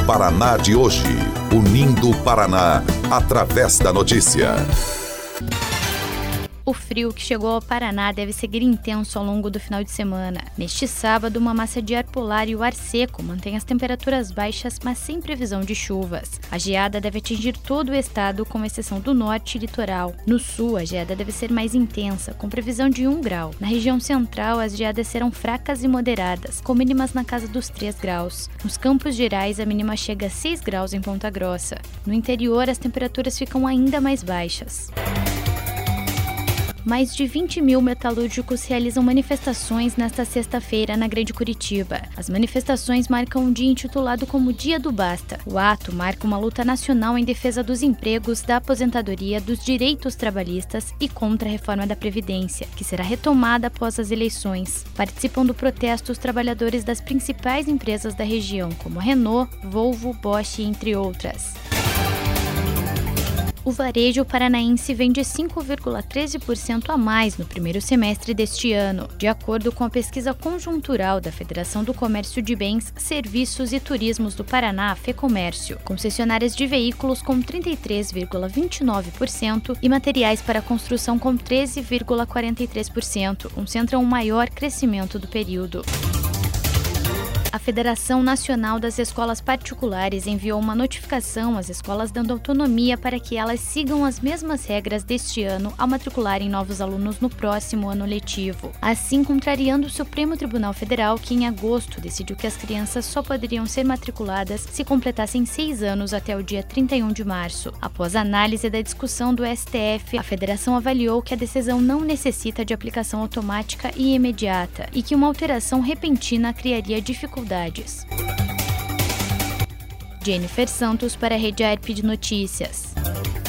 Paraná de hoje. Unindo o Paraná através da notícia. O frio que chegou ao Paraná deve seguir intenso ao longo do final de semana. Neste sábado, uma massa de ar polar e o ar seco mantém as temperaturas baixas, mas sem previsão de chuvas. A geada deve atingir todo o estado, com exceção do norte e litoral. No sul, a geada deve ser mais intensa, com previsão de 1 grau. Na região central, as geadas serão fracas e moderadas, com mínimas na casa dos 3 graus. Nos Campos Gerais, a mínima chega a 6 graus em Ponta Grossa. No interior, as temperaturas ficam ainda mais baixas. Mais de 20 mil metalúrgicos realizam manifestações nesta sexta-feira na Grande Curitiba. As manifestações marcam um dia intitulado como Dia do Basta. O ato marca uma luta nacional em defesa dos empregos, da aposentadoria, dos direitos trabalhistas e contra a reforma da Previdência, que será retomada após as eleições. Participam do protesto os trabalhadores das principais empresas da região, como Renault, Volvo, Bosch, entre outras. O varejo paranaense vende 5,13% a mais no primeiro semestre deste ano, de acordo com a pesquisa conjuntural da Federação do Comércio de Bens, Serviços e Turismos do Paraná, FEComércio. Concessionárias de veículos com 33,29% e materiais para construção com 13,43%, concentram o maior crescimento do período. A Federação Nacional das Escolas Particulares enviou uma notificação às escolas dando autonomia para que elas sigam as mesmas regras deste ano ao matricularem novos alunos no próximo ano letivo. Assim, contrariando o Supremo Tribunal Federal, que em agosto decidiu que as crianças só poderiam ser matriculadas se completassem 6 anos até o dia 31 de março. Após a análise da discussão do STF, a Federação avaliou que a decisão não necessita de aplicação automática e imediata e que uma alteração repentina criaria dificuldades. Jennifer Santos para a Rede ARP de Notícias.